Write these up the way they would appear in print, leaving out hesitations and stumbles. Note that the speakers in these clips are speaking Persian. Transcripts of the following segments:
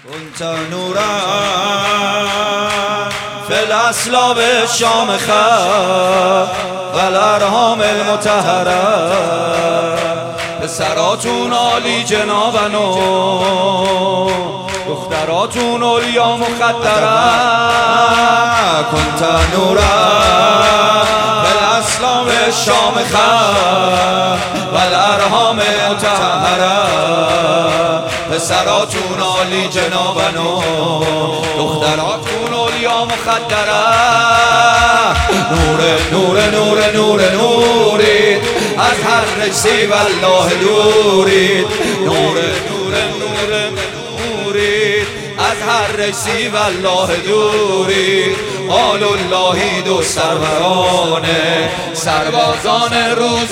كنت نورا في الأصلاب الشامخة والأرحام المطهرة پسراتون عالی جنابن و دختراتون اولیا مخدرة كنت نورا في الأصلاب الشامخة والأرحام المطهرة پسراتون عالی جنابن و دختراتون اولیا مخدرة نور نور نور نور نورید از هر رجسی والله دورید نور نور نور نورید از هر رجسی والله دورید آل اللهی دو سرورانه سربازان روز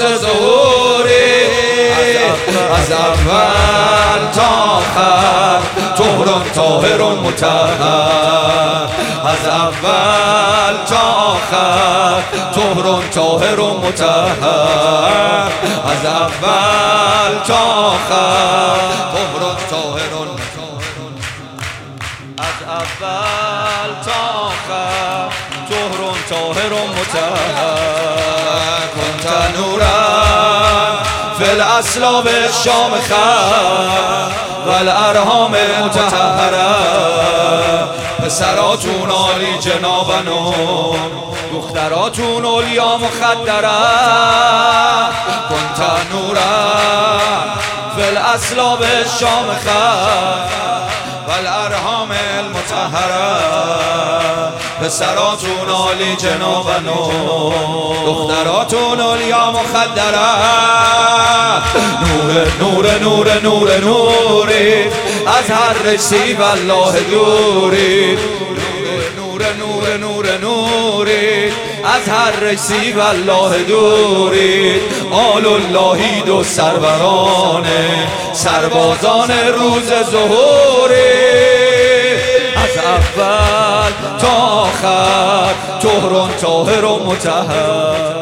ظهورید از اول تا آخر طهران طاهر و مطهر از اول تا آخر طهران طاهر و مطهر از اول تا آخر طهران طاهر و از اول تا آخر طهران طاهر و مطهر كنت نورا في الأصلاب الشامخة والأرحام المطهرة پسراتون عالی جنابن و دختراتون اولیا مخدرة كنت نورا في الأصلاب الشامخة والأرحام المطهرة پسراتون عالی جنابن و دختراتون اولیا مخدرة نور نور نور نور نورید از هر رجسی والله دورید نور نور نور نورید از هر رجسی والله دورید آل اللهی دو سرورانه سربازان روز ظهورید از اول تا آخر طهران طاهر و مطهر